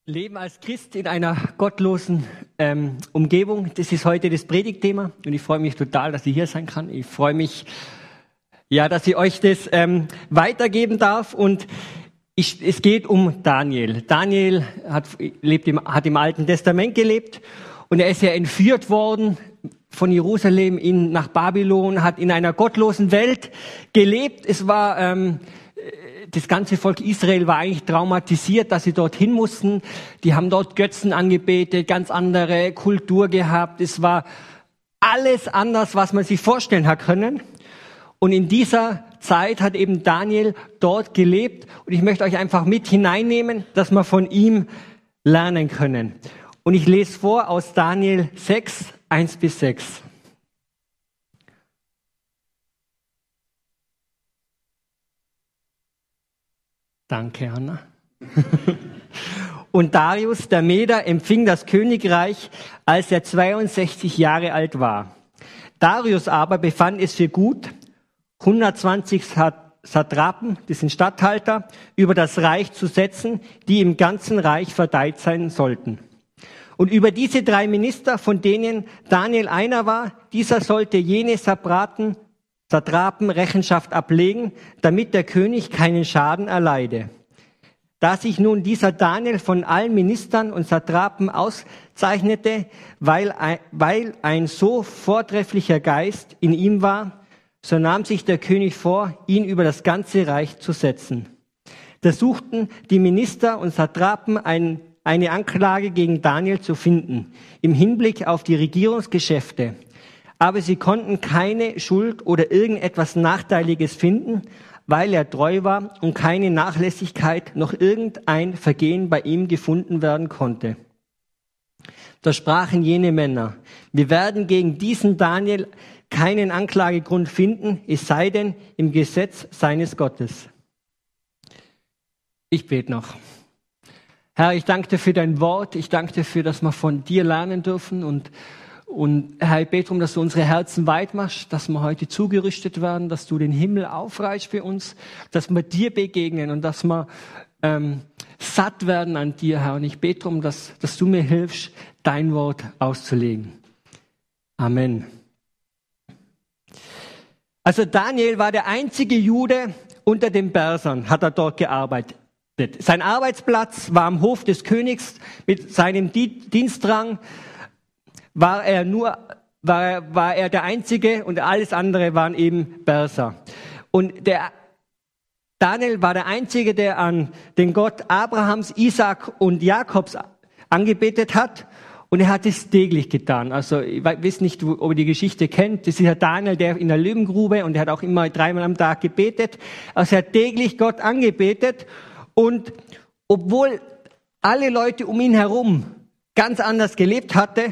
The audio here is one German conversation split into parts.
Leben als Christ in einer gottlosen Umgebung, das ist heute das Predigtthema und ich freue mich total, dass ich hier sein kann. Ich freue mich, dass ich euch das weitergeben darf und es geht um Daniel. Daniel hat im Alten Testament gelebt und er ist ja entführt worden von Jerusalem nach Babylon, hat in einer gottlosen Welt gelebt. Es war das ganze Volk Israel war eigentlich traumatisiert, dass sie dorthin mussten. Die haben dort Götzen angebetet, ganz andere Kultur gehabt. Es war alles anders, was man sich vorstellen hat können. Und in dieser Zeit hat eben Daniel dort gelebt. Und ich möchte euch einfach mit hineinnehmen, dass wir von ihm lernen können. Und ich lese vor aus Daniel 6, 1-6. Danke, Anna. Und Darius, der Meder, empfing das Königreich, als er 62 Jahre alt war. Darius aber befand es für gut, 120 Satrapen, das sind Statthalter, über das Reich zu setzen, die im ganzen Reich verteilt sein sollten. Und über diese 3 Minister, von denen Daniel einer war, dieser sollte jene Satrapen Rechenschaft ablegen, damit der König keinen Schaden erleide. Da sich nun dieser Daniel von allen Ministern und Satrapen auszeichnete, weil ein so vortrefflicher Geist in ihm war, so nahm sich der König vor, ihn über das ganze Reich zu setzen. Da suchten die Minister und Satrapen eine Anklage gegen Daniel zu finden, im Hinblick auf die Regierungsgeschäfte. Aber sie konnten keine Schuld oder irgendetwas Nachteiliges finden, weil er treu war und keine Nachlässigkeit noch irgendein Vergehen bei ihm gefunden werden konnte. Da sprachen jene Männer: Wir werden gegen diesen Daniel keinen Anklagegrund finden, es sei denn im Gesetz seines Gottes. Ich bete noch. Herr, ich danke dir für dein Wort. Ich danke dir dafür, dass wir von dir lernen dürfen. Und Herr, ich bete darum, dass du unsere Herzen weit machst, dass wir heute zugerüstet werden, dass du den Himmel aufreißt für uns, dass wir dir begegnen und dass wir satt werden an dir, Herr. Und ich bete darum, dass du mir hilfst, dein Wort auszulegen. Amen. Also Daniel war der einzige Jude unter den Persern, hat er dort gearbeitet. Sein Arbeitsplatz war am Hof des Königs. Mit seinem Dienstrang war er der Einzige und alles andere waren eben Perser. Und der Daniel war der Einzige, der an den Gott Abrahams, Isaak und Jakobs angebetet hat. Und er hat es täglich getan. Also ich weiß nicht, ob ihr die Geschichte kennt. Das ist ja Daniel, der in der Löwengrube, und er hat auch immer 3-mal am Tag gebetet. Also er hat täglich Gott angebetet. Und obwohl alle Leute um ihn herum ganz anders gelebt hatten,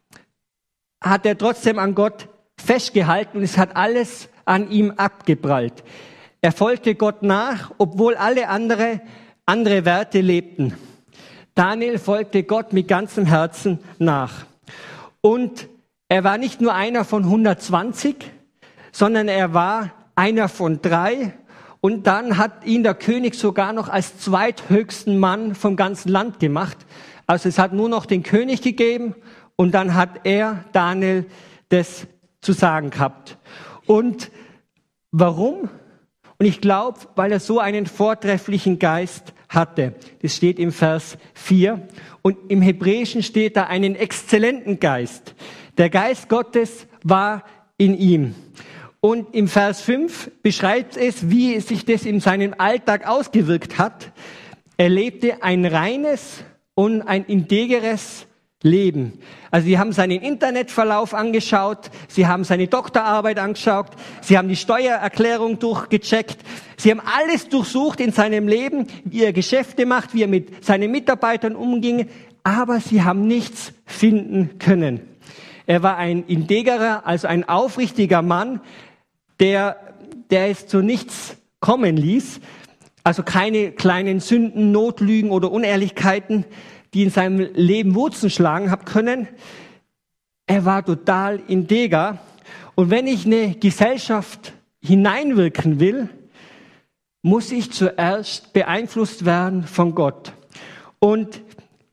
hat er trotzdem an Gott festgehalten und es hat alles an ihm abgeprallt. Er folgte Gott nach, obwohl alle andere Werte lebten. Daniel folgte Gott mit ganzem Herzen nach. Und er war nicht nur einer von 120, sondern er war einer von 3. Und dann hat ihn der König sogar noch als zweithöchsten Mann vom ganzen Land gemacht. Also es hat nur noch den König gegeben und dann hat Daniel, das zu sagen gehabt. Und warum? Und ich glaube, weil er so einen vortrefflichen Geist hatte. Das steht im Vers 4. Und im Hebräischen steht da einen exzellenten Geist. Der Geist Gottes war in ihm. Und im Vers 5 beschreibt es, wie sich das in seinem Alltag ausgewirkt hat. Er lebte ein reines und ein integeres Leben. Also sie haben seinen Internetverlauf angeschaut, sie haben seine Doktorarbeit angeschaut, sie haben die Steuererklärung durchgecheckt, sie haben alles durchsucht in seinem Leben, wie er Geschäfte macht, wie er mit seinen Mitarbeitern umging, aber sie haben nichts finden können. Er war ein integerer, also ein aufrichtiger Mann, der es zu nichts kommen ließ, also keine kleinen Sünden, Notlügen oder Unehrlichkeiten, die in seinem Leben Wurzeln schlagen haben können. Er war total integer. Und wenn ich eine Gesellschaft hineinwirken will, muss ich zuerst beeinflusst werden von Gott. Und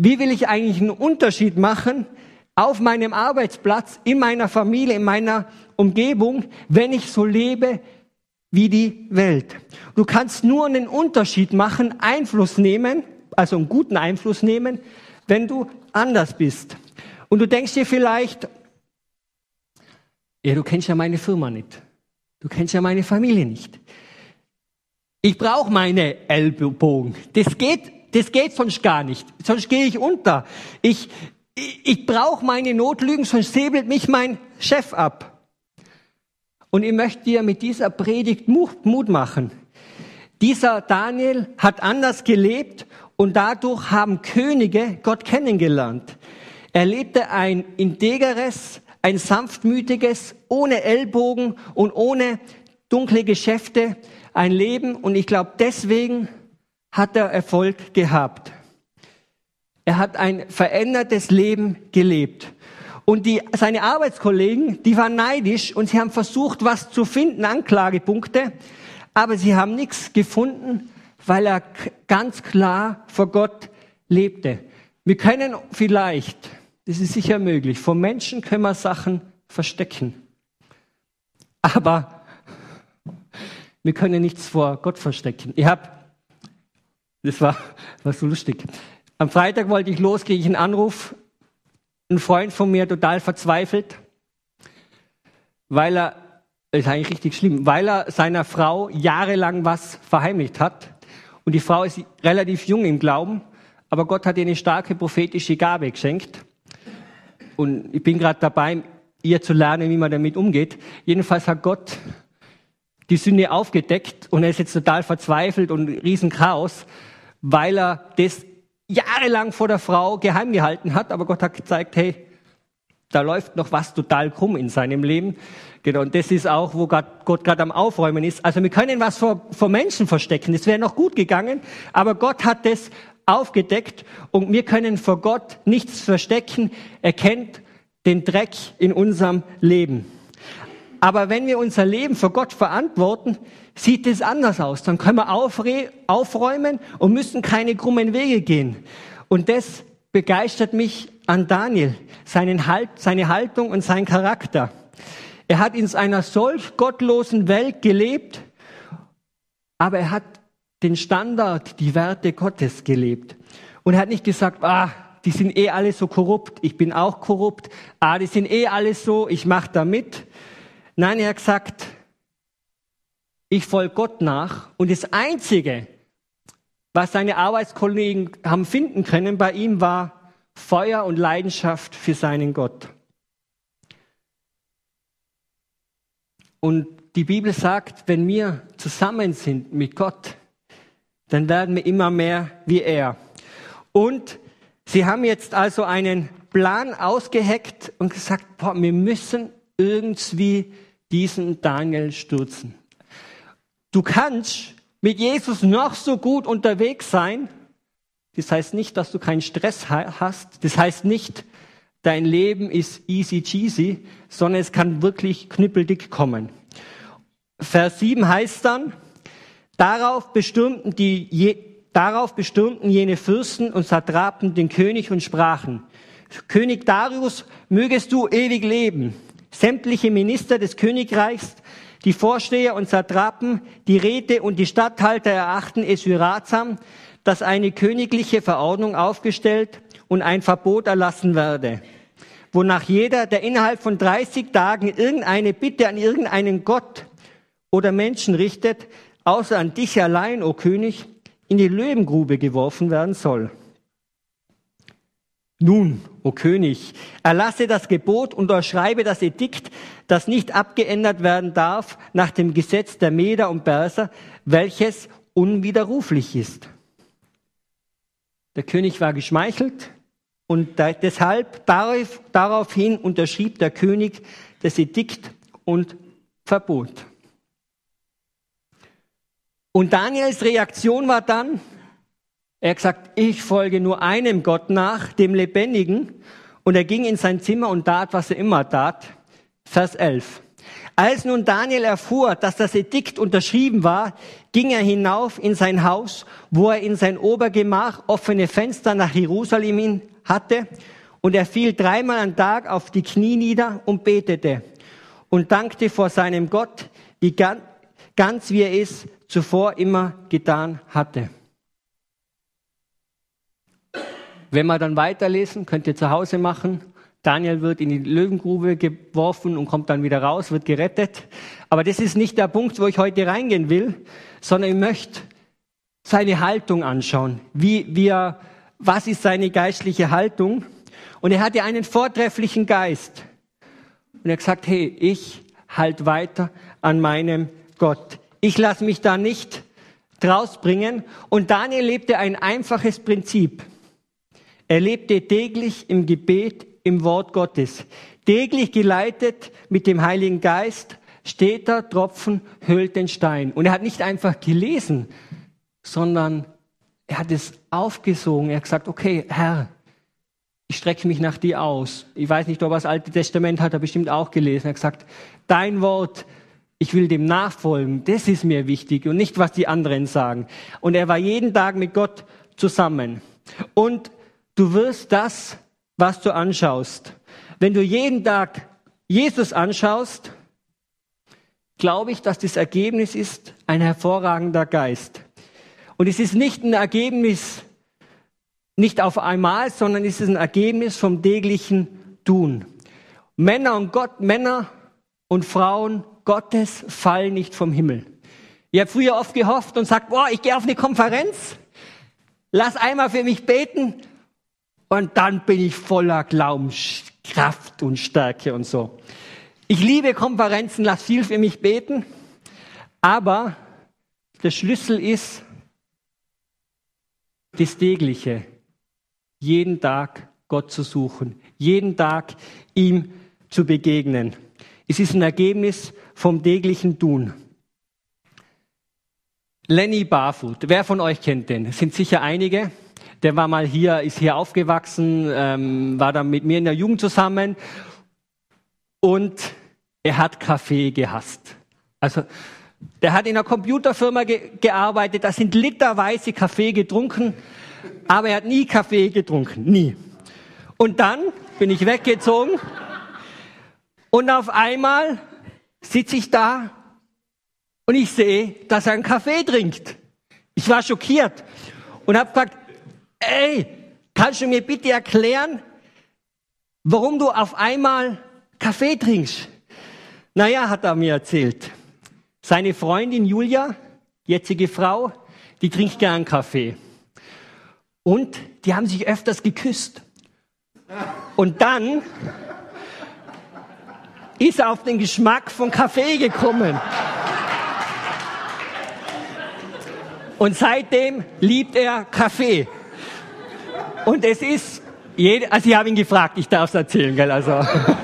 wie will ich eigentlich einen Unterschied machen auf meinem Arbeitsplatz, in meiner Familie, in meiner Umgebung, wenn ich so lebe wie die Welt. Du kannst nur einen Unterschied machen, Einfluss nehmen, also einen guten Einfluss nehmen, wenn du anders bist. Und du denkst dir vielleicht, ja, du kennst ja meine Firma nicht. Du kennst ja meine Familie nicht. Ich brauche meine Ellbogen. Das geht sonst gar nicht. Sonst gehe ich unter. Ich brauche meine Notlügen, sonst säbelt mich mein Chef ab. Und ich möchte dir mit dieser Predigt Mut machen. Dieser Daniel hat anders gelebt und dadurch haben Könige Gott kennengelernt. Er lebte ein integeres, ein sanftmütiges, ohne Ellbogen und ohne dunkle Geschäfte ein Leben. Und ich glaube, deswegen hat er Erfolg gehabt. Er hat ein verändertes Leben gelebt. Und seine Arbeitskollegen, die waren neidisch und sie haben versucht, was zu finden, Anklagepunkte. Aber sie haben nichts gefunden, weil er ganz klar vor Gott lebte. Wir können vielleicht, das ist sicher möglich, vor Menschen können wir Sachen verstecken. Aber wir können nichts vor Gott verstecken. Das war so lustig. Am Freitag wollte ich los, kriege ich einen Anruf. Ein Freund von mir, total verzweifelt, das ist eigentlich richtig schlimm, weil er seiner Frau jahrelang was verheimlicht hat. Und die Frau ist relativ jung im Glauben, aber Gott hat ihr eine starke prophetische Gabe geschenkt. Und ich bin gerade dabei, ihr zu lernen, wie man damit umgeht. Jedenfalls hat Gott die Sünde aufgedeckt und er ist jetzt total verzweifelt und riesen Chaos, weil er das jahrelang vor der Frau geheim gehalten hat, aber Gott hat gezeigt, hey, da läuft noch was total krumm in seinem Leben. Genau, und das ist auch, wo Gott gerade am Aufräumen ist. Also wir können was vor Menschen verstecken, das wäre noch gut gegangen, aber Gott hat das aufgedeckt und wir können vor Gott nichts verstecken. Er kennt den Dreck in unserem Leben. Aber wenn wir unser Leben vor Gott verantworten, sieht es anders aus. Dann können wir aufräumen und müssen keine krummen Wege gehen. Und das begeistert mich an Daniel, seine Haltung und sein Charakter. Er hat in einer solch gottlosen Welt gelebt, aber er hat den Standard, die Werte Gottes gelebt. Und er hat nicht gesagt, die sind alle so korrupt, ich bin auch korrupt, die sind alle so, ich mache da mit. Nein, er hat gesagt, ich folge Gott nach und das Einzige, was seine Arbeitskollegen haben finden können bei ihm, war Feuer und Leidenschaft für seinen Gott. Und die Bibel sagt, wenn wir zusammen sind mit Gott, dann werden wir immer mehr wie er. Und sie haben jetzt also einen Plan ausgeheckt und gesagt, wir müssen irgendwie diesen Daniel stürzen. Du kannst mit Jesus noch so gut unterwegs sein. Das heißt nicht, dass du keinen Stress hast. Das heißt nicht, dein Leben ist easy cheesy, sondern es kann wirklich knüppeldick kommen. Vers 7 heißt dann, darauf bestürmten jene Fürsten und Satrapen den König und sprachen, König Darius, mögest du ewig leben. Sämtliche Minister des Königreichs, die Vorsteher und Satrapen, die Räte und die Statthalter erachten es für ratsam, dass eine königliche Verordnung aufgestellt und ein Verbot erlassen werde, wonach jeder, der innerhalb von 30 Tagen irgendeine Bitte an irgendeinen Gott oder Menschen richtet, außer an dich allein, o König, in die Löwengrube geworfen werden soll. Nun, o König, erlasse das Gebot und unterschreibe das Edikt, das nicht abgeändert werden darf nach dem Gesetz der Meder und Perser, welches unwiderruflich ist. Der König war geschmeichelt und deshalb daraufhin unterschrieb der König das Edikt und Verbot. Und Daniels Reaktion war dann, er hat gesagt, ich folge nur einem Gott nach, dem Lebendigen. Und er ging in sein Zimmer und tat, was er immer tat. Vers 11. Als nun Daniel erfuhr, dass das Edikt unterschrieben war, ging er hinauf in sein Haus, wo er in sein Obergemach offene Fenster nach Jerusalem hin hatte, und er fiel 3-mal am Tag auf die Knie nieder und betete und dankte vor seinem Gott, ganz wie er es zuvor immer getan hatte. Wenn wir dann weiterlesen, könnt ihr zu Hause machen. Daniel wird in die Löwengrube geworfen und kommt dann wieder raus, wird gerettet. Aber das ist nicht der Punkt, wo ich heute reingehen will, sondern ich möchte seine Haltung anschauen. Was ist seine geistliche Haltung? Und er hatte einen vortrefflichen Geist. Und er hat gesagt, hey, ich halte weiter an meinem Gott. Ich lasse mich da nicht draus bringen. Und Daniel lebte ein einfaches Prinzip. Er lebte täglich im Gebet, im Wort Gottes. Täglich geleitet mit dem Heiligen Geist, steter Tropfen höhlt den Stein. Und er hat nicht einfach gelesen, sondern er hat es aufgesogen. Er hat gesagt, okay, Herr, ich strecke mich nach dir aus. Ich weiß nicht, ob er das Alte Testament hat er bestimmt auch gelesen. Er hat gesagt, dein Wort, ich will dem nachfolgen. Das ist mir wichtig und nicht, was die anderen sagen. Und er war jeden Tag mit Gott zusammen. Und du wirst das, was du anschaust. Wenn du jeden Tag Jesus anschaust, glaube ich, dass das Ergebnis ist ein hervorragender Geist. Und es ist nicht ein Ergebnis, nicht auf einmal, sondern es ist ein Ergebnis vom täglichen Tun. Männer und Frauen Gottes fallen nicht vom Himmel. Ich habe früher oft gehofft und gesagt, ich gehe auf eine Konferenz, lass einmal für mich beten, und dann bin ich voller Glaubenskraft und Stärke und so. Ich liebe Konferenzen, lass viel für mich beten. Aber der Schlüssel ist das Tägliche. Jeden Tag Gott zu suchen. Jeden Tag ihm zu begegnen. Es ist ein Ergebnis vom täglichen Tun. Lenny Barfoot. Wer von euch kennt den? Es sind sicher einige. Der war mal hier, ist hier aufgewachsen, war dann mit mir in der Jugend zusammen und er hat Kaffee gehasst. Also der hat in einer Computerfirma gearbeitet, da sind literweise Kaffee getrunken, aber er hat nie Kaffee getrunken, nie. Und dann bin ich weggezogen und auf einmal sitze ich da und ich sehe, dass er einen Kaffee trinkt. Ich war schockiert und habe gefragt, ey, kannst du mir bitte erklären, warum du auf einmal Kaffee trinkst? Naja, hat er mir erzählt. Seine Freundin Julia, jetzige Frau, die trinkt gern Kaffee. Und die haben sich öfters geküsst. Und dann ist er auf den Geschmack von Kaffee gekommen. Und seitdem liebt er Kaffee. Und es ist, also ich habe ihn gefragt, ich darf es erzählen, gell, also.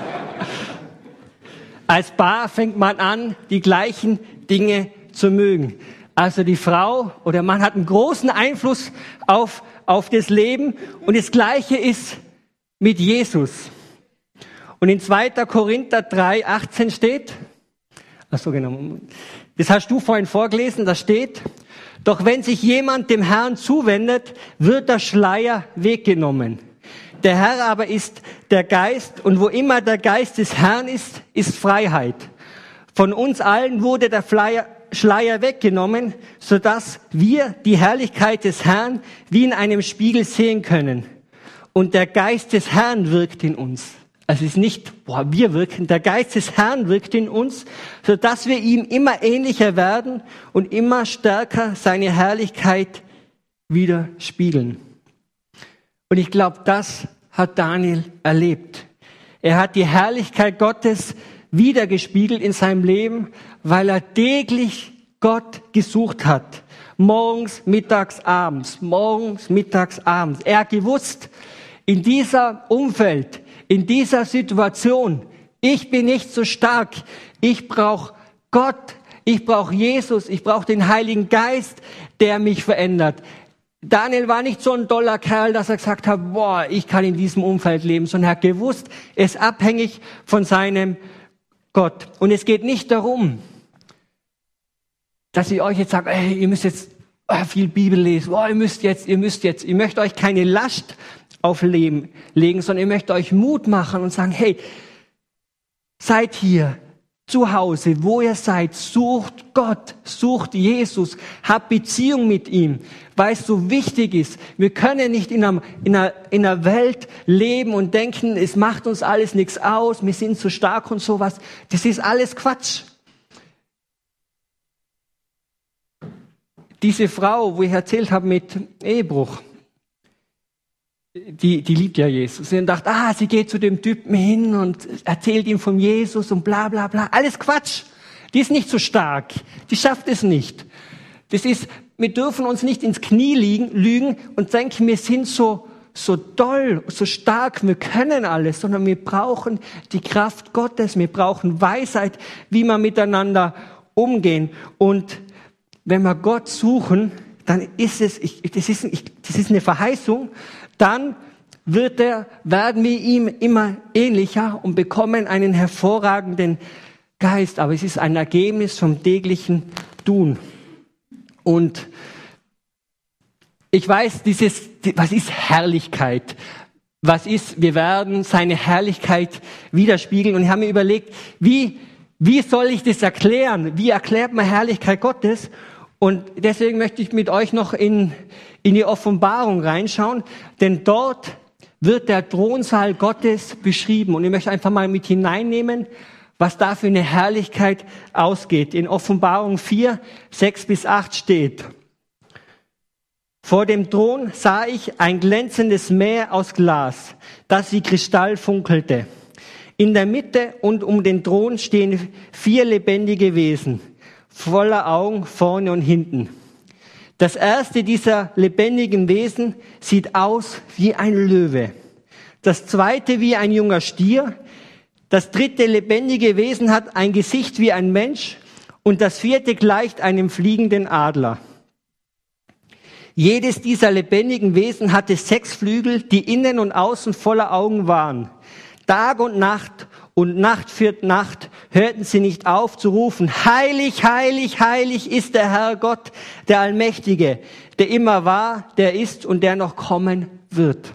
Als Paar fängt man an, die gleichen Dinge zu mögen. Also die Frau oder Mann hat einen großen Einfluss auf das Leben. Und das Gleiche ist mit Jesus. Und in 2. Korinther 3,18 steht, genau, das hast du vorhin vorgelesen, da steht, doch wenn sich jemand dem Herrn zuwendet, wird der Schleier weggenommen. Der Herr aber ist der Geist, und wo immer der Geist des Herrn ist, ist Freiheit. Von uns allen wurde der Schleier weggenommen, sodass wir die Herrlichkeit des Herrn wie in einem Spiegel sehen können. Und der Geist des Herrn wirkt in uns. Also es ist nicht, wir wirken, der Geist des Herrn wirkt in uns, sodass wir ihm immer ähnlicher werden und immer stärker seine Herrlichkeit widerspiegeln. Und ich glaube, das hat Daniel erlebt. Er hat die Herrlichkeit Gottes widergespiegelt in seinem Leben, weil er täglich Gott gesucht hat. Morgens, mittags, abends. Morgens, mittags, abends. Er hat gewusst, in dieser Umfeld, in dieser Situation, ich bin nicht so stark. Ich brauche Gott, ich brauche Jesus, ich brauche den Heiligen Geist, der mich verändert. Daniel war nicht so ein toller Kerl, dass er gesagt hat, ich kann in diesem Umfeld leben, sondern er hat gewusst, er ist abhängig von seinem Gott. Und es geht nicht darum, dass ich euch jetzt sage, ihr müsst jetzt viel Bibel lesen, ihr müsst jetzt. Ich möchte euch keine Last auflegen, sondern ich möchte euch Mut machen und sagen, hey, seid hier zu Hause, wo ihr seid, sucht Gott, sucht Jesus, habt Beziehung mit ihm, weil es so wichtig ist. Wir können nicht in einer Welt leben und denken, es macht uns alles nichts aus, wir sind so stark und sowas. Das ist alles Quatsch. Diese Frau, wo ich erzählt habe mit Ehebruch, die liebt ja Jesus. Sie dachte, sie geht zu dem Typen hin und erzählt ihm von Jesus und bla bla bla. Alles Quatsch. Die ist nicht so stark. Die schafft es nicht. Wir dürfen uns nicht ins Knie lügen und denken, wir sind so doll, so stark, wir können alles, sondern wir brauchen die Kraft Gottes. Wir brauchen Weisheit, wie wir miteinander umgehen. Und wenn wir Gott suchen, dann ist das ist eine Verheißung, dann werden wir ihm immer ähnlicher und bekommen einen hervorragenden Geist. Aber es ist ein Ergebnis vom täglichen Tun. Und ich weiß, was ist Herrlichkeit? Wir werden seine Herrlichkeit widerspiegeln. Und ich habe mir überlegt, wie soll ich das erklären? Wie erklärt man Herrlichkeit Gottes? Und deswegen möchte ich mit euch noch in die Offenbarung reinschauen, denn dort wird der Thronsaal Gottes beschrieben. Und ich möchte einfach mal mit hineinnehmen, was da für eine Herrlichkeit ausgeht. In Offenbarung 4, 6 bis 8 steht: Vor dem Thron sah ich ein glänzendes Meer aus Glas, das wie Kristall funkelte. In der Mitte und um den Thron stehen 4 lebendige Wesen, voller Augen vorne und hinten. Das erste dieser lebendigen Wesen sieht aus wie ein Löwe, das zweite wie ein junger Stier, das dritte lebendige Wesen hat ein Gesicht wie ein Mensch und das vierte gleicht einem fliegenden Adler. Jedes dieser lebendigen Wesen hatte 6 Flügel, die innen und außen voller Augen waren. Tag und Nacht für Nacht hörten sie nicht auf zu rufen: Heilig, heilig, heilig ist der Herr Gott, der Allmächtige, der immer war, der ist und der noch kommen wird.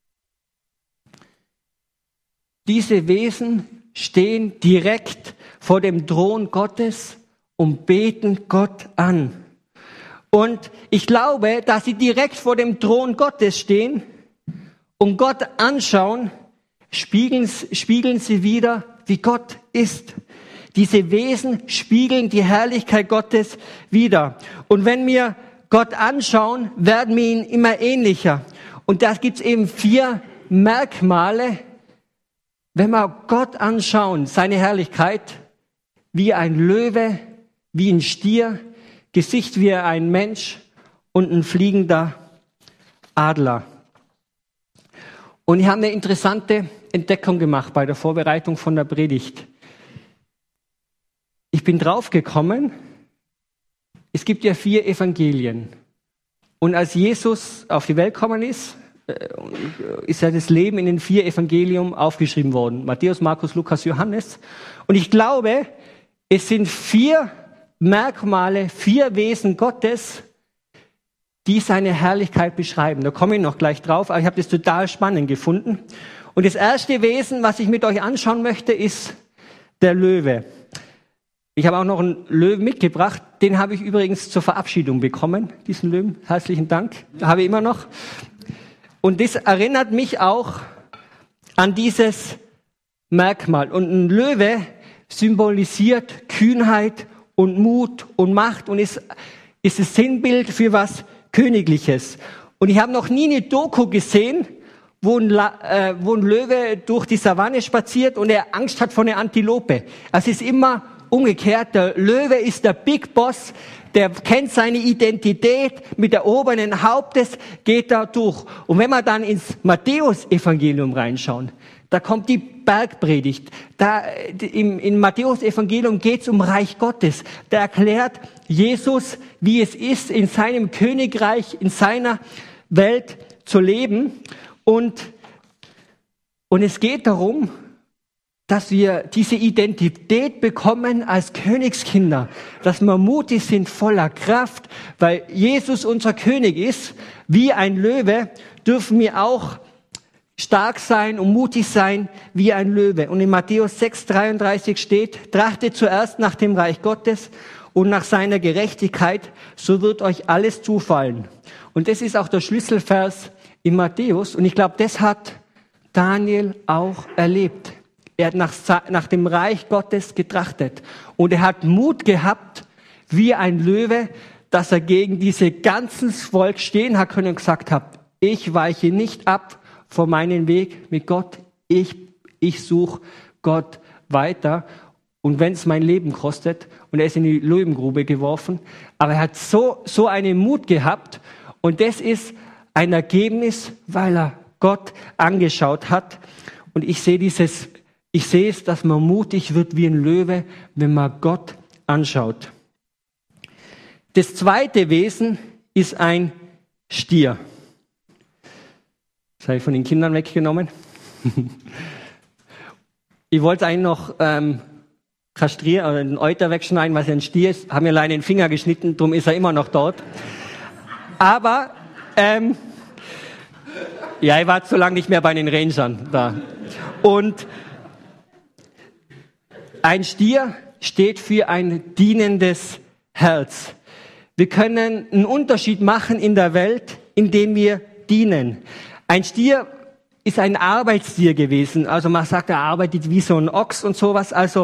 Diese Wesen stehen direkt vor dem Thron Gottes und beten Gott an. Und ich glaube, dass sie direkt vor dem Thron Gottes stehen und Gott anschauen, spiegeln sie wieder, wie Gott ist. Diese Wesen spiegeln die Herrlichkeit Gottes wider. Und wenn wir Gott anschauen, werden wir ihn immer ähnlicher. Und da gibt es eben 4 Merkmale, wenn wir Gott anschauen, seine Herrlichkeit, wie ein Löwe, wie ein Stier, Gesicht wie ein Mensch und ein fliegender Adler. Und ich habe eine interessante Entdeckung gemacht bei der Vorbereitung von der Predigt. Ich bin draufgekommen, es gibt ja 4 Evangelien. Und als Jesus auf die Welt gekommen ist ja das Leben in den 4 Evangelien aufgeschrieben worden. Matthäus, Markus, Lukas, Johannes. Und ich glaube, es sind 4 Merkmale, 4 Wesen Gottes, die seine Herrlichkeit beschreiben. Da komme ich noch gleich drauf, aber ich habe das total spannend gefunden. Und das erste Wesen, was ich mit euch anschauen möchte, ist der Löwe. Ich habe auch noch einen Löwen mitgebracht. Den habe ich übrigens zur Verabschiedung bekommen, diesen Löwen. Herzlichen Dank. Habe ich immer noch. Und das erinnert mich auch an dieses Merkmal. Und ein Löwe symbolisiert Kühnheit und Mut und Macht und ist das Sinnbild für was Königliches. Und ich habe noch nie eine Doku gesehen, wo ein Löwe durch die Savanne spaziert und er Angst hat vor einer Antilope. Es ist immer umgekehrt. Der Löwe ist der Big Boss, der kennt seine Identität, mit erhobenen Hauptes geht er durch. Und wenn wir dann ins Matthäus-Evangelium reinschauen, da kommt die Bergpredigt. Im Matthäus-Evangelium geht es um Reich Gottes. Da erklärt Jesus, wie es ist, in seinem Königreich, in seiner Welt zu leben. Und es geht darum, dass wir diese Identität bekommen als Königskinder, dass wir mutig sind, voller Kraft, weil Jesus unser König ist. Wie ein Löwe dürfen wir auch stark sein und mutig sein wie ein Löwe. Und in Matthäus 6,33 steht, trachtet zuerst nach dem Reich Gottes und nach seiner Gerechtigkeit, so wird euch alles zufallen. Und das ist auch der Schlüsselvers in Matthäus. Und ich glaube, das hat Daniel auch erlebt. Er hat nach dem Reich Gottes getrachtet. Und er hat Mut gehabt, wie ein Löwe, dass er gegen diese ganzen Volk stehen hat können und gesagt hat, ich weiche nicht ab von meinem Weg mit Gott. Ich suche Gott weiter. Und wenn es mein Leben kostet, und er ist in die Löwengrube geworfen, aber er hat so einen Mut gehabt. Und das ist ein Ergebnis, weil er Gott angeschaut hat. Und ich sehe es, dass man mutig wird wie ein Löwe, wenn man Gott anschaut. Das zweite Wesen ist ein Stier. Das habe ich von den Kindern weggenommen. Ich wollte eigentlich noch kastrieren oder den Euter wegschneiden, was ja ein Stier ist. Haben mir leider den Finger geschnitten, darum ist er immer noch dort. Aber ich war zu lange nicht mehr bei den Rangern da. Und ein Stier steht für ein dienendes Herz. Wir können einen Unterschied machen in der Welt, indem wir dienen. Ein Stier ist ein Arbeitstier gewesen. Also man sagt, er arbeitet wie so ein Ochs und sowas. Also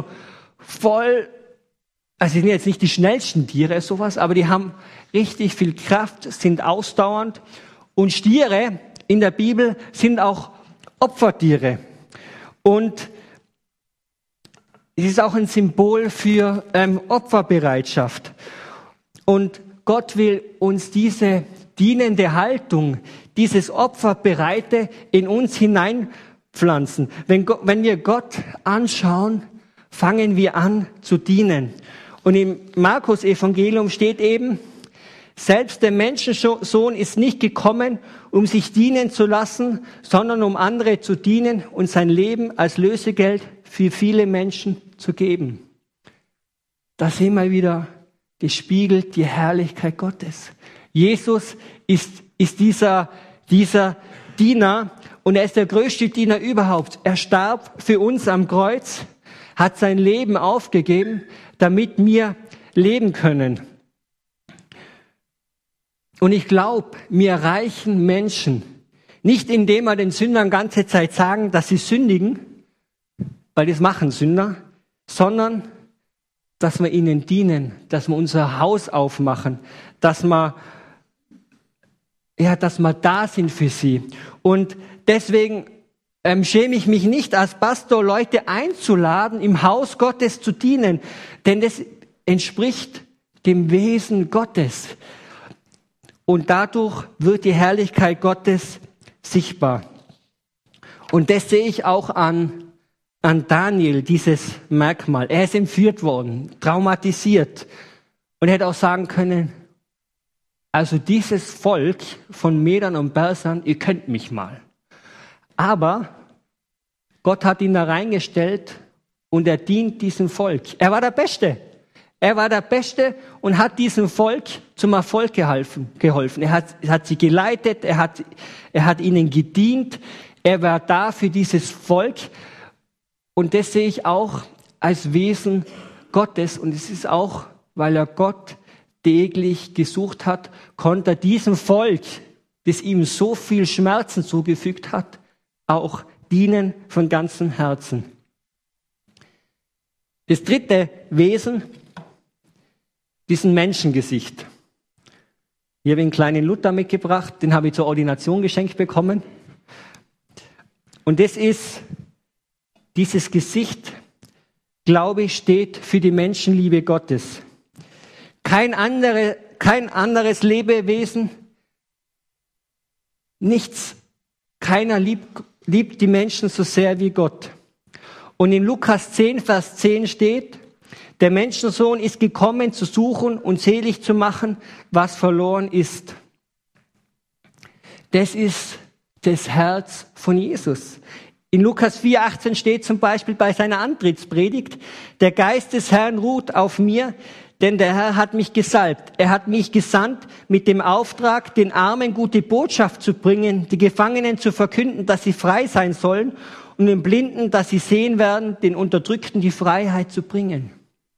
sie sind jetzt nicht die schnellsten Tiere, sowas, aber die haben richtig viel Kraft, sind ausdauernd. Und Stiere in der Bibel sind auch Opfertiere. Und es ist auch ein Symbol für Opferbereitschaft. Und Gott will uns diese dienende Haltung, dieses Opferbereite in uns hineinpflanzen. Wenn wir Gott anschauen, fangen wir an zu dienen. Und im Markus-Evangelium steht eben, selbst der Menschensohn ist nicht gekommen, um sich dienen zu lassen, sondern um andere zu dienen und sein Leben als Lösegeld für viele Menschen zu geben. Da sehen wir wieder gespiegelt die Herrlichkeit Gottes. Jesus ist dieser Diener und er ist der größte Diener überhaupt. Er starb für uns am Kreuz, hat sein Leben aufgegeben, damit wir leben können. Und ich glaube, wir erreichen Menschen nicht, indem wir den Sündern ganze Zeit sagen, dass sie sündigen, weil das machen Sünder, sondern dass wir ihnen dienen, dass wir unser Haus aufmachen, dass wir da sind für sie. Und deswegen schäme ich mich nicht als Pastor, Leute einzuladen, im Haus Gottes zu dienen, denn das entspricht dem Wesen Gottes. Und dadurch wird die Herrlichkeit Gottes sichtbar. Und das sehe ich auch an Daniel, dieses Merkmal. Er ist entführt worden, traumatisiert. Und er hätte auch sagen können, also dieses Volk von Medern und Persern, ihr könnt mich mal. Aber Gott hat ihn da reingestellt und er dient diesem Volk. Er war der Beste. Er war der Beste und hat diesem Volk zum Erfolg geholfen. Er hat sie geleitet, er hat ihnen gedient, er war da für dieses Volk. Und das sehe ich auch als Wesen Gottes. Und es ist auch, weil er Gott täglich gesucht hat, konnte er diesem Volk, das ihm so viel Schmerzen zugefügt hat, auch dienen von ganzem Herzen. Das dritte Wesen, diesen Menschengesicht. Hier habe ich einen kleinen Luther mitgebracht, den habe ich zur Ordination geschenkt bekommen. Und das ist dieses Gesicht, glaube ich, steht für die Menschenliebe Gottes. Kein anderes Lebewesen, keiner liebt die Menschen so sehr wie Gott. Und in Lukas 10, Vers 10 steht, der Menschensohn ist gekommen, zu suchen und selig zu machen, was verloren ist. Das ist das Herz von Jesus. In Lukas 4,18 steht zum Beispiel bei seiner Antrittspredigt: Der Geist des Herrn ruht auf mir, denn der Herr hat mich gesalbt. Er hat mich gesandt mit dem Auftrag, den Armen gute Botschaft zu bringen, die Gefangenen zu verkünden, dass sie frei sein sollen, und den Blinden, dass sie sehen werden, den Unterdrückten die Freiheit zu bringen.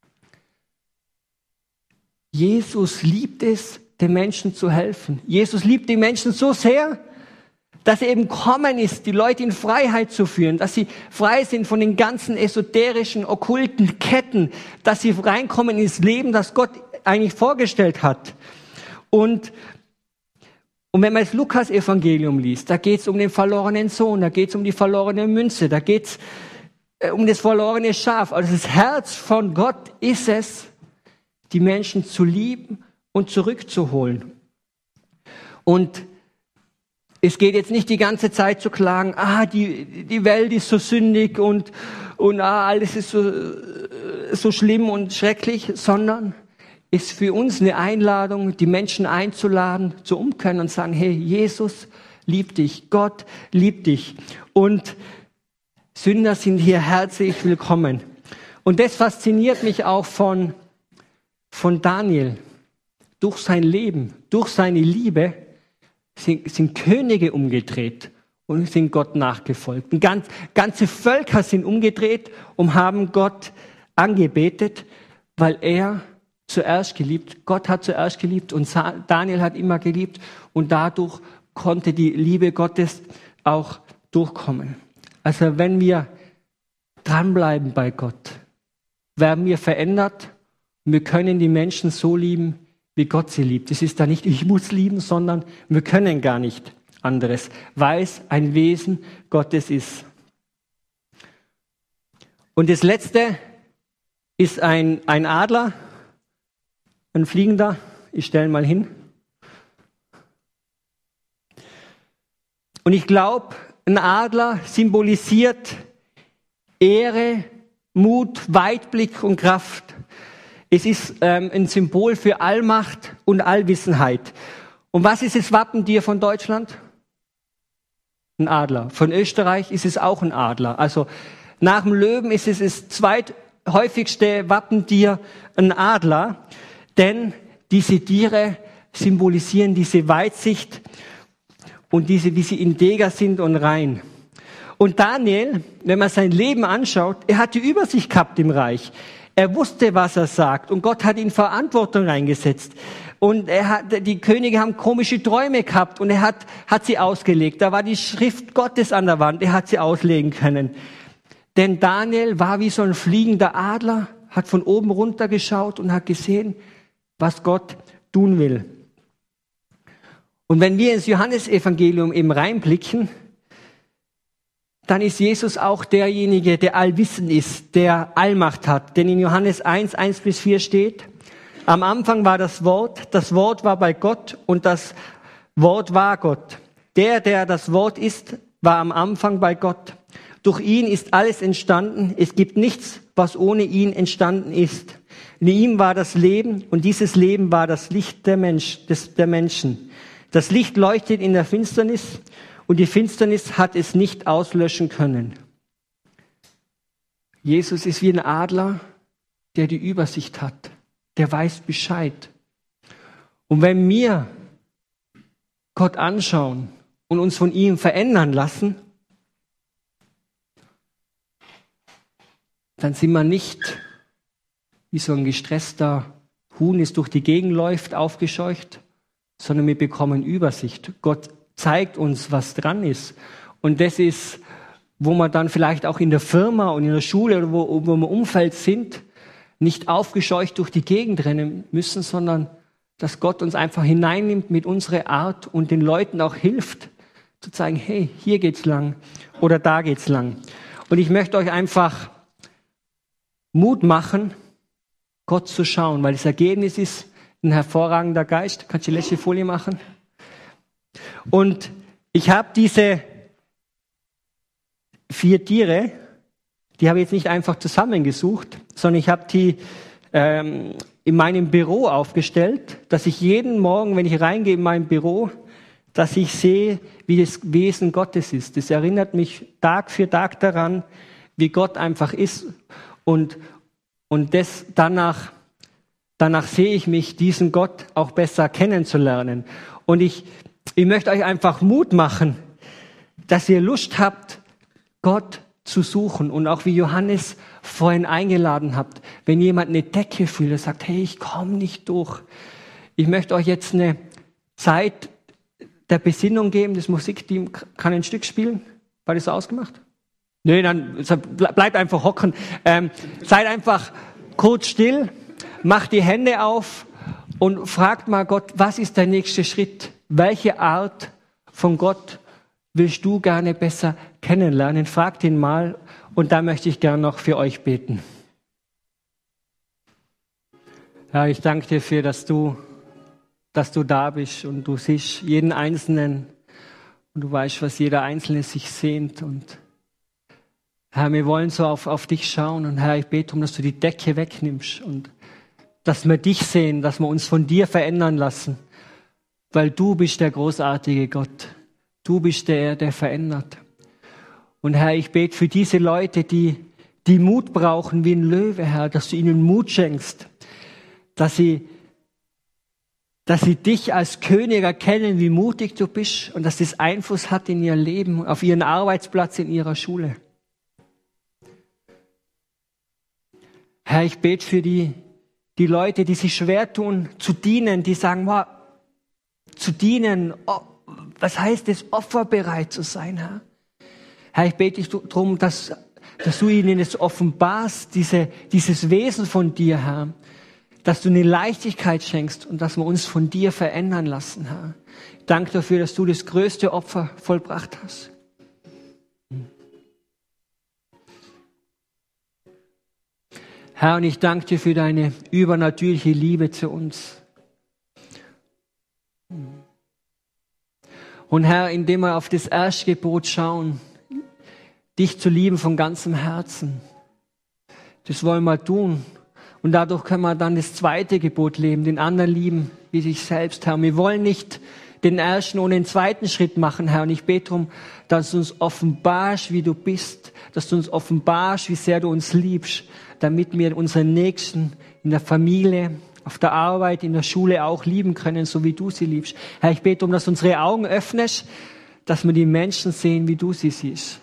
Jesus liebt es, den Menschen zu helfen. Jesus liebt die Menschen so sehr, dass er eben gekommen ist, die Leute in Freiheit zu führen, dass sie frei sind von den ganzen esoterischen, okkulten Ketten, dass sie reinkommen ins Leben, das Gott eigentlich vorgestellt hat. Und wenn man das Lukas-Evangelium liest, da geht es um den verlorenen Sohn, da geht es um die verlorene Münze, da geht es um das verlorene Schaf. Also das Herz von Gott ist es, die Menschen zu lieben und zurückzuholen. Und es geht jetzt nicht die ganze Zeit zu klagen, die Welt ist so sündig und alles ist so schlimm und schrecklich, sondern ist für uns eine Einladung, die Menschen einzuladen, zu umkehren und sagen, hey, Jesus liebt dich, Gott liebt dich. Und Sünder sind hier herzlich willkommen. Und das fasziniert mich auch von Daniel. Durch sein Leben, durch seine Liebe sind Könige umgedreht und sind Gott nachgefolgt. Und ganze Völker sind umgedreht und haben Gott angebetet, weil er zuerst geliebt, Gott hat zuerst geliebt und Daniel hat immer geliebt und dadurch konnte die Liebe Gottes auch durchkommen. Also wenn wir dranbleiben bei Gott, werden wir verändert und wir können die Menschen so lieben, wie Gott sie liebt. Es ist da nicht, ich muss lieben, sondern wir können gar nicht anderes, weil es ein Wesen Gottes ist. Und das Letzte ist ein Adler, ein Fliegender. Ich stelle ihn mal hin. Und ich glaube, ein Adler symbolisiert Ehre, Mut, Weitblick und Kraft. Es ist ein Symbol für Allmacht und Allwissenheit. Und was ist das Wappentier von Deutschland? Ein Adler. Von Österreich ist es auch ein Adler. Also nach dem Löwen ist es das zweithäufigste Wappentier ein Adler. Denn diese Tiere symbolisieren diese Weitsicht und wie sie integer sind und rein. Und Daniel, wenn man sein Leben anschaut, er hat die Übersicht gehabt im Reich. Er wusste, was er sagt und Gott hat ihn Verantwortung reingesetzt. Und die Könige haben komische Träume gehabt und er hat sie ausgelegt. Da war die Schrift Gottes an der Wand, er hat sie auslegen können. Denn Daniel war wie so ein fliegender Adler, hat von oben runter geschaut und hat gesehen, was Gott tun will. Und wenn wir ins Johannesevangelium eben reinblicken, dann ist Jesus auch derjenige, der allwissend ist, der Allmacht hat. Denn in Johannes 1:1-4 steht, am Anfang war das Wort war bei Gott und das Wort war Gott. Der das Wort ist, war am Anfang bei Gott. Durch ihn ist alles entstanden. Es gibt nichts, was ohne ihn entstanden ist. In ihm war das Leben und dieses Leben war das Licht der Menschen. Das Licht leuchtet in der Finsternis und die Finsternis hat es nicht auslöschen können. Jesus ist wie ein Adler, der die Übersicht hat, der weiß Bescheid. Und wenn wir Gott anschauen und uns von ihm verändern lassen, dann sind wir nicht wie so ein gestresster Huhn, das durch die Gegend läuft, aufgescheucht, sondern wir bekommen Übersicht. Gott zeigt uns, was dran ist. Und das ist, wo wir dann vielleicht auch in der Firma und in der Schule oder wo wir im Umfeld sind, nicht aufgescheucht durch die Gegend rennen müssen, sondern dass Gott uns einfach hineinnimmt mit unserer Art und den Leuten auch hilft, zu zeigen, hey, hier geht's lang oder da geht's lang. Und ich möchte euch einfach Mut machen, Gott zu schauen, weil das Ergebnis ist ein hervorragender Geist. Kannst du die letzte Folie machen? Und ich habe diese 4 Tiere, die habe ich jetzt nicht einfach zusammengesucht, sondern ich habe die in meinem Büro aufgestellt, dass ich jeden Morgen, wenn ich reingehe in mein Büro, dass ich sehe, wie das Wesen Gottes ist. Das erinnert mich Tag für Tag daran, wie Gott einfach ist. Und danach sehe ich mich, diesen Gott auch besser kennenzulernen. Und ich möchte euch einfach Mut machen, dass ihr Lust habt, Gott zu suchen. Und auch wie Johannes vorhin eingeladen habt, wenn jemand eine Decke fühlt, der sagt, hey, ich komme nicht durch. Ich möchte euch jetzt eine Zeit der Besinnung geben. Das Musikteam kann ein Stück spielen. War das so ausgemacht? Nee, dann bleibt einfach hocken. Seid einfach kurz still, macht die Hände auf und fragt mal Gott, was ist der nächste Schritt? Welche Art von Gott willst du gerne besser kennenlernen? Fragt ihn mal und da möchte ich gerne noch für euch beten. Ja, ich danke dir dafür, dass du da bist und du siehst jeden Einzelnen und du weißt, was jeder Einzelne sich sehnt. Und Herr, wir wollen so auf dich schauen und Herr, ich bete darum, dass du die Decke wegnimmst und dass wir dich sehen, dass wir uns von dir verändern lassen, weil du bist der großartige Gott. Du bist der verändert. Und Herr, ich bete für diese Leute, die Mut brauchen wie ein Löwe, Herr, dass du ihnen Mut schenkst, dass sie dich als König erkennen, wie mutig du bist und dass das Einfluss hat in ihr Leben, auf ihren Arbeitsplatz, in ihrer Schule. Herr, ich bete für die Leute, die sich schwer tun, zu dienen, die sagen, wow, zu dienen, oh, was heißt es, opferbereit zu sein, Herr? Herr, ich bete dich darum, dass du ihnen es offenbarst, dieses Wesen von dir, Herr, dass du eine Leichtigkeit schenkst und dass wir uns von dir verändern lassen, Herr. Ich danke dafür, dass du das größte Opfer vollbracht hast. Herr, und ich danke dir für deine übernatürliche Liebe zu uns. Und Herr, indem wir auf das erste Gebot schauen, dich zu lieben von ganzem Herzen, das wollen wir tun. Und dadurch können wir dann das zweite Gebot leben, den anderen lieben wie sich selbst, Herr. Und wir wollen nicht den ersten ohne den zweiten Schritt machen, Herr. Und ich bete darum, dass du uns offenbarst, wie du bist, dass du uns offenbarst, wie sehr du uns liebst, damit wir unseren Nächsten in der Familie, auf der Arbeit, in der Schule auch lieben können, so wie du sie liebst. Herr, ich bete darum, dass du unsere Augen öffnest, dass wir die Menschen sehen, wie du sie siehst.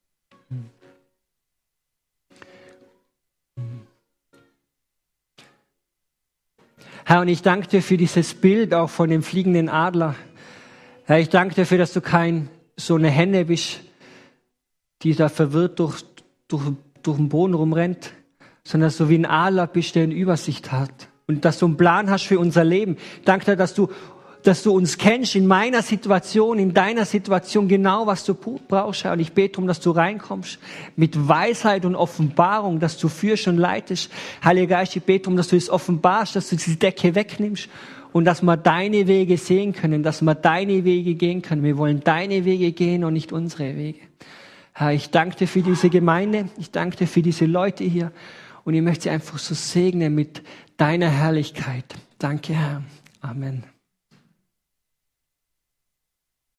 Herr, und ich danke dir für dieses Bild auch von dem fliegenden Adler. Herr, ich danke dir dafür, dass du kein so eine Henne bist, die da verwirrt durch den Boden rumrennt, sondern dass du wie ein Adler bist, der eine Übersicht hat. Und dass du einen Plan hast für unser Leben. Ich danke dir, dass du uns kennst in meiner Situation, in deiner Situation, genau was du brauchst, Herr. Und ich bete darum, dass du reinkommst mit Weisheit und Offenbarung, dass du führst und leitest. Heiliger Geist, ich bete darum, dass du es offenbarst, dass du diese Decke wegnimmst und dass wir deine Wege sehen können, dass wir deine Wege gehen können. Wir wollen deine Wege gehen und nicht unsere Wege. Herr, ich danke dir für diese Gemeinde, ich danke dir für diese Leute hier und ich möchte sie einfach so segnen mit deiner Herrlichkeit. Danke, Herr. Amen.